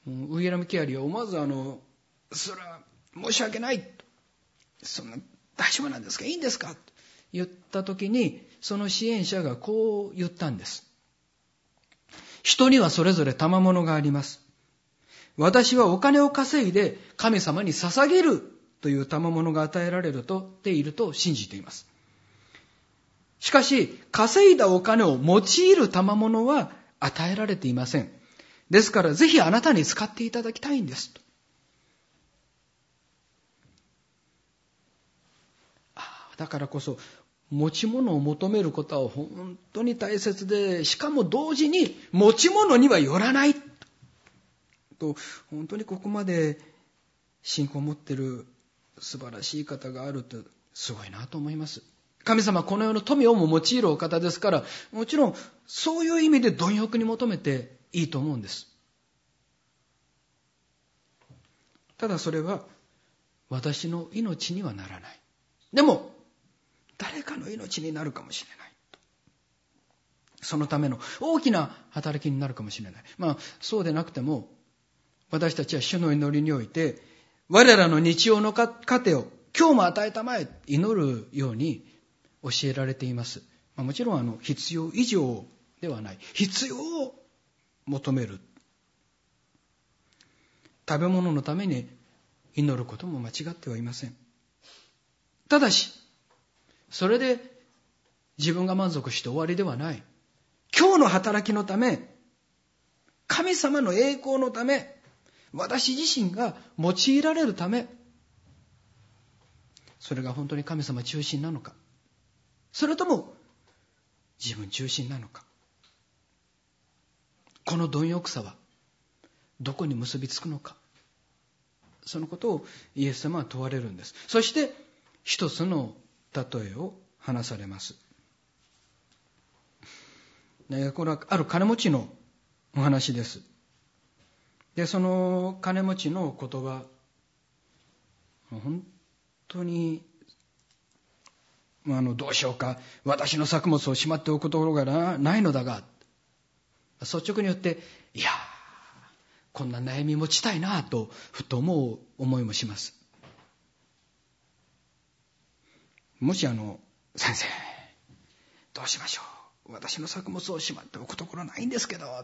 ウィリアム・ケアリーは思わずそれは申し訳ない。そんな大丈夫なんですか、いいんですかと言った時に、その支援者がこう言ったんです。人にはそれぞれ賜物があります。私はお金を稼いで神様に捧げるという賜物が与えられていると信じています。しかし、稼いだお金を用いる賜物は与えられていません。ですからぜひあなたに使っていただきたいんですと。だからこそ持ち物を求めることは本当に大切で、しかも同時に持ち物にはよらないと、本当にここまで信仰を持っている素晴らしい方があるとすごいなと思います。神様はこの世の富をも用いるお方ですから、もちろんそういう意味で貪欲に求めていいと思うんです。ただそれは私の命にはならない。でも誰かの命になるかもしれない。そのための大きな働きになるかもしれない。そうでなくても、私たちは主の祈りにおいて、我らの日曜の糧を今日も与えたまえ祈るように教えられています。もちろん必要以上ではない。必要を求める。食べ物のために祈ることも間違ってはいません。ただし、それで自分が満足して終わりではない。今日の働きのため、神様の栄光のため、私自身が用いられるため、それが本当に神様中心なのか、それとも自分中心なのか。この貪欲さはどこに結びつくのか、そのことをイエス様は問われるんです。そして一つの例えを話されます。これはある金持ちのお話です。で、その金持ちの言葉、本当にどうしようか、私の作物をしまっておくところがないのだが、率直に言って、いやこんな悩み持ちたいなとふと思う思いもします。もし先生どうしましょう、私の作物をしまっておくところないんですけど、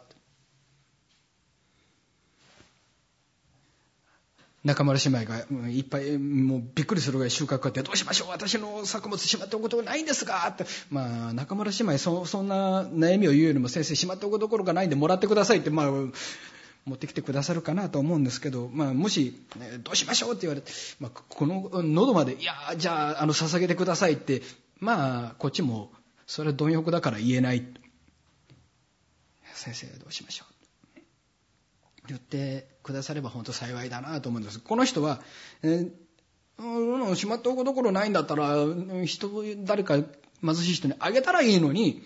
中村姉妹がいっぱいもうびっくりするぐらい収穫があって、どうしましょう、私の作物しまっておくところないんですがって、中村姉妹そんな悩みを言うよりも、先生しまっておくところがないんでもらってくださいって持ってきてくださるかなと思うんですけど、もし、どうしましょうって言われて、この喉までいやじゃあ捧げてくださいって、こっちもそれ貪欲だから言えない。先生どうしましょう言ってくだされば本当幸いだなと思うんです。この人は、しまっておくところないんだったら誰か貧しい人にあげたらいいのに、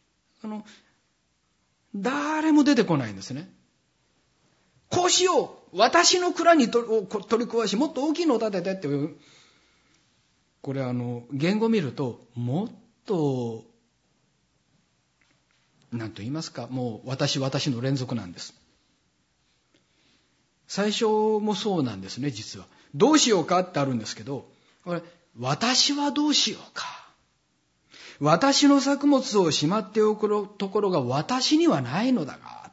誰も出てこないんですね。こうしよう、私の蔵に取り壊しもっと大きいのを建ててっていう、これ言語見るともっと何と言いますか、もう私の連続なんです。最初もそうなんですね。実はどうしようかってあるんですけど、これ私はどうしようか、私の作物をしまっておくところが私にはないのだが、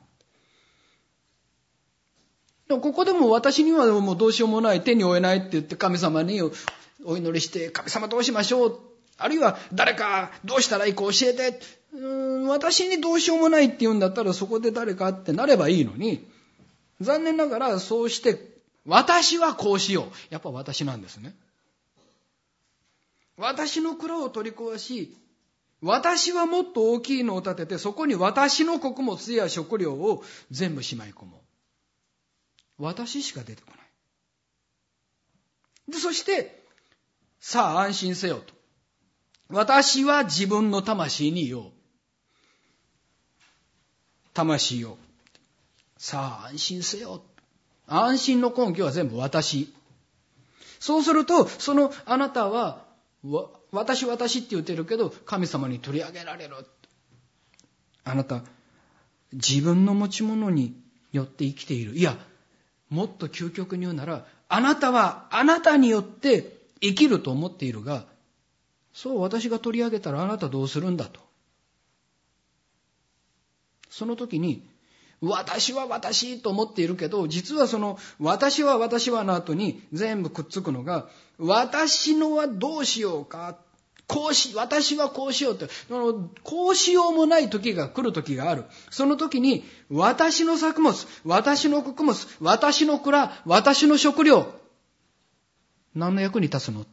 ここでも私にはもうどうしようもない、手に負えないって言って神様にお祈りして、神様どうしましょう、あるいは誰かどうしたらいいか教えて、私にどうしようもないって言うんだったらそこで誰かってなればいいのに、残念ながらそうして私はこうしよう、やっぱ私なんですね。私の蔵を取り壊し、私はもっと大きいのを建てて、そこに私の穀物や食料を全部しまい込もう。私しか出てこない。で、そしてさあ安心せよと、私は自分の魂に言おう。魂よ、さあ安心せよ。安心の根拠は全部私。そうするとあなたは私って言ってるけど神様に取り上げられる。あなた自分の持ち物によって生きている。いやもっと究極に言うなら、あなたはあなたによって生きると思っているが、そう私が取り上げたらあなたどうするんだと。その時に、私は私と思っているけど、実はその私は私はの後に全部くっつくのが、私のはどうしようか、私はこうしようって、こうしようもない時が来る時がある。その時に、私の作物、私の穀物、私の蔵、私の食料、何の役に立つの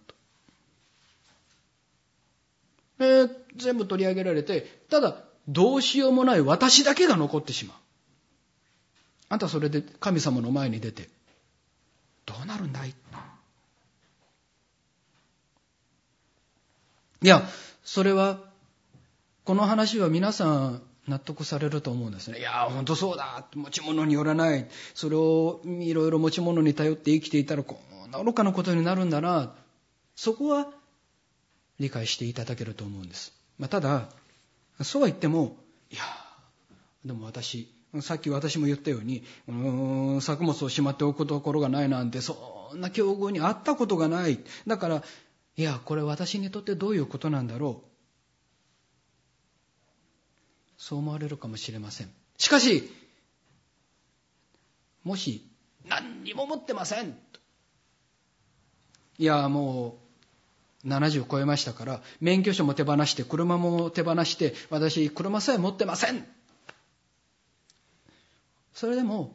と。全部取り上げられて、ただ、どうしようもない私だけが残ってしまう。あんたそれで神様の前に出て、どうなるんだい？いや、それは、この話は皆さん納得されると思うんですね。いや、本当そうだ。持ち物によらない。それをいろいろ持ち物に頼って生きていたら、こんな愚かなことになるんだな。そこは理解していただけると思うんです。ただ、そうは言っても、いや、でもさっき私も言ったように、作物をしまっておくところがないなんて、そんな境遇にあったことがない。だから、いや、これ私にとってどういうことなんだろう。そう思われるかもしれません。しかし、もし、何にも持ってません。いや、もう、70超えましたから、免許証も手放して、車も手放して、私、車さえ持ってません。それでも、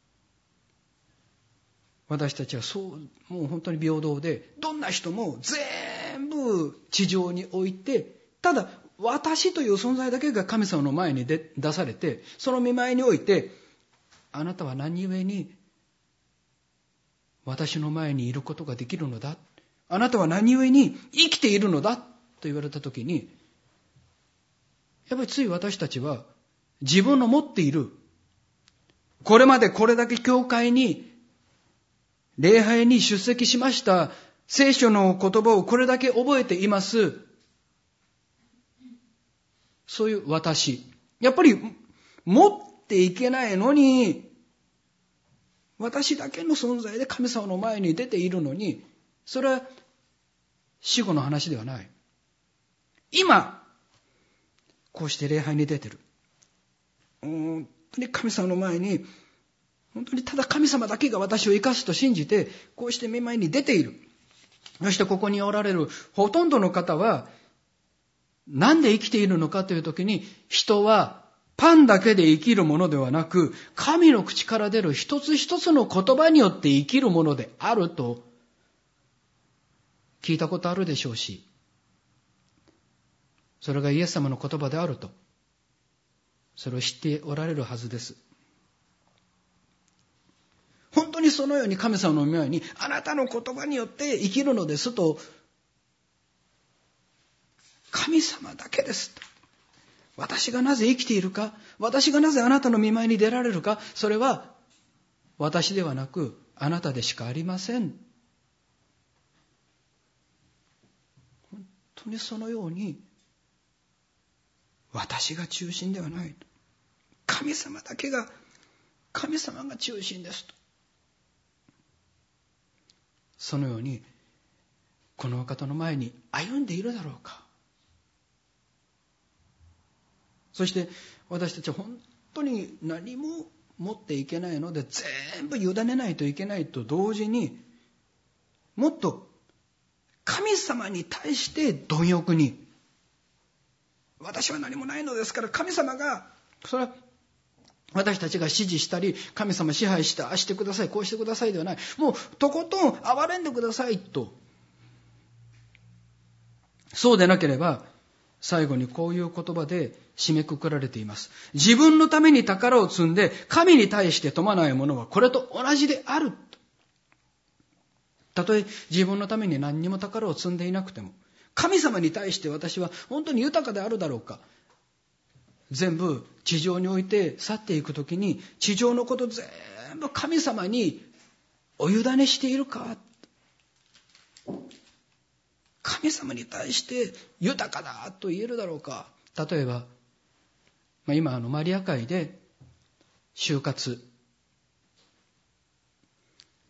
私たちはもう本当に平等で、どんな人も全部地上に置いて、ただ私という存在だけが神様の前に出されて、その見舞いにおいて、あなたは何故に私の前にいることができるのだ、あなたは何故に生きているのだと言われたときに、やっぱりつい私たちは自分の持っている、これまでこれだけ教会に礼拝に出席しました。聖書の言葉をこれだけ覚えています。そういう私。やっぱり持っていけないのに、私だけの存在で神様の前に出ているのに、それは死後の話ではない。今、こうして礼拝に出てる。本当に神様の前に、本当にただ神様だけが私を生かすと信じて、こうして見舞いに出ている。そしてここにおられるほとんどの方は、なんで生きているのかというときに、人はパンだけで生きるものではなく、神の口から出る一つ一つの言葉によって生きるものであると、聞いたことあるでしょうし、それがイエス様の言葉であると、それを知っておられるはずです。本当にそのように神様の前に、あなたの言葉によって生きるのですと、神様だけですと。私がなぜ生きているか、私がなぜあなたの見舞いに出られるか、それは私ではなくあなたでしかありません。本当にそのように、私が中心ではないと。神様だけが、神様が中心ですと。そのように、この方の前に歩んでいるだろうか。そして私たちは本当に何も持っていけないので、全部委ねないといけないと同時に、もっと神様に対して貪欲に、私は何もないのですから、神様が、それは私たちが指示したり、神様支配してああしてください、こうしてくださいではない。もうとことん憐れんでくださいと。そうでなければ、最後にこういう言葉で締めくくられています。自分のために宝を積んで、神に対して富まないものはこれと同じである。たとえ自分のために何にも宝を積んでいなくても、神様に対して私は本当に豊かであるだろうか。全部地上に置いて去っていくときに、地上のこと全部神様にお委ねしているか。神様に対して豊かだと言えるだろうか。例えば、今マリア会で就活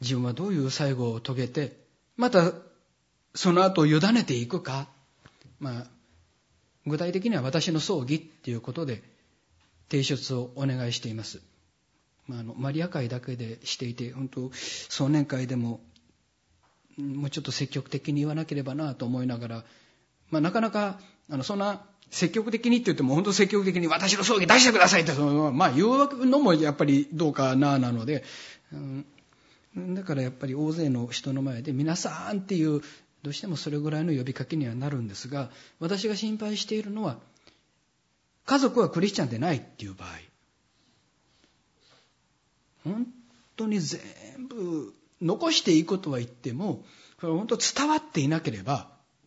自分はどういう最後を遂げて、またその後委ねていくか、具体的には私の葬儀っていうことで提出をお願いしています。マリア会だけでしていて、本当壮年会でももうちょっと積極的に言わなければなと思いながら、なかなかそんな積極的にって言っても本当積極的に私の葬儀出してくださいって言うのもやっぱりどうかなので、だからやっぱり大勢の人の前で皆さんっていうどうしてもそれぐらいの呼びかけにはなるんですが、私が心配しているのは家族はクリスチャンでないっていう場合、本当に全部残していいことは言っても本当伝わっていなければ、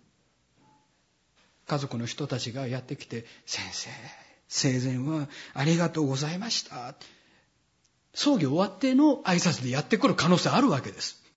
家族の人たちがやってきて、先生生前はありがとうございました、葬儀終わっての挨拶でやってくる可能性あるわけです。